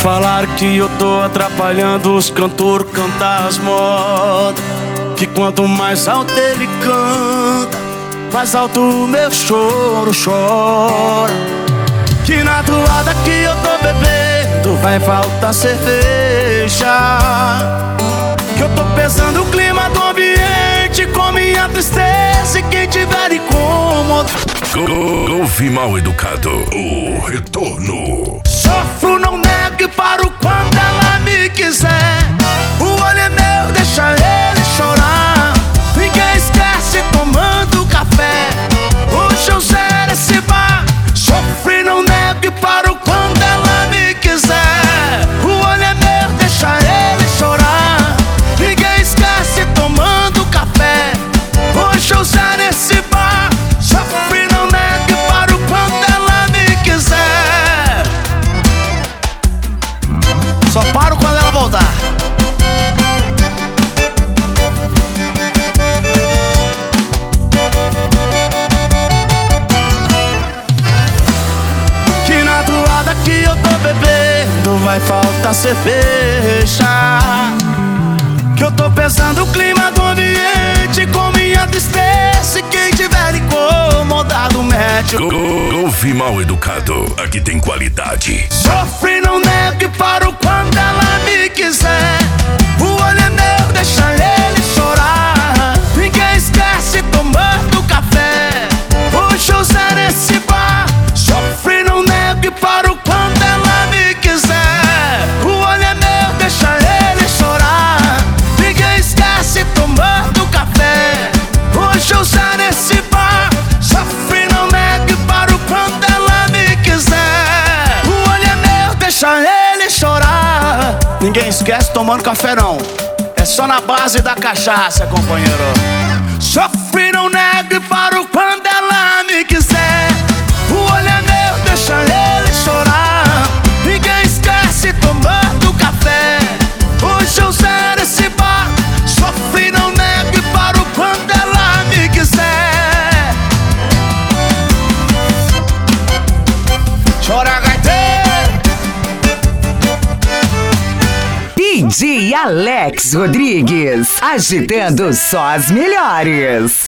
falaram que eu tô atrapalhando os cantores cantar as modas, que quanto mais alto ele canta, mais alto o meu choro chora. Que na toada que eu tô bebendo vai faltar cerveja, que eu tô pesando o clima do ambiente com minha tristeza, e quem tiver incômodo. Golfe Mal Educado, o retorno. Sofro, não nego e paro quando ela me quiser. O olho é meu, deixa ele chorar. Ninguém esquece tomando café. Hoje eu zero esse bar. Sofro, não nego e paro quando ela me quiser. O olho é meu, deixa ele chorar. Ninguém esquece tomando café. Hoje eu zero esse bar. Sofro, não nego e paro quando ela me quiser. Só paro quando ela voltar. Que na toada que eu tô bebendo vai faltar cerveja, que eu tô pesando o clima do ambiente com minha tristeza, e quem tiver incomodado mete o Golfe Mal Educado, aqui tem qualidade. Sofre, não nego e paro quando ela me quiser. O olho é meu, deixa ele chorar. Ninguém esquece tomando café. Hoje eu zero esse bar. Sofre, não nego e paro quando ela me quiser. O olho é meu, deixa ele chorar. Ninguém esquece tomando café. Hoje eu zero esse bar. Sofre, não nego e paro quando ela me quiser. O olho é meu, deixa ele chorar. Ninguém esquece tomando café não, é só na base da cachaça, companheiro. Sofre, não nego e paro quando ela me quiser. O olho é meu, deixa ele chorar. Ninguém esquece tomando café. Hoje eu zero esse bar. Sofre, não nego e paro quando ela me quiser. Chora, gaiteiro. DJ Alex Rodrigues, agitando só as melhores.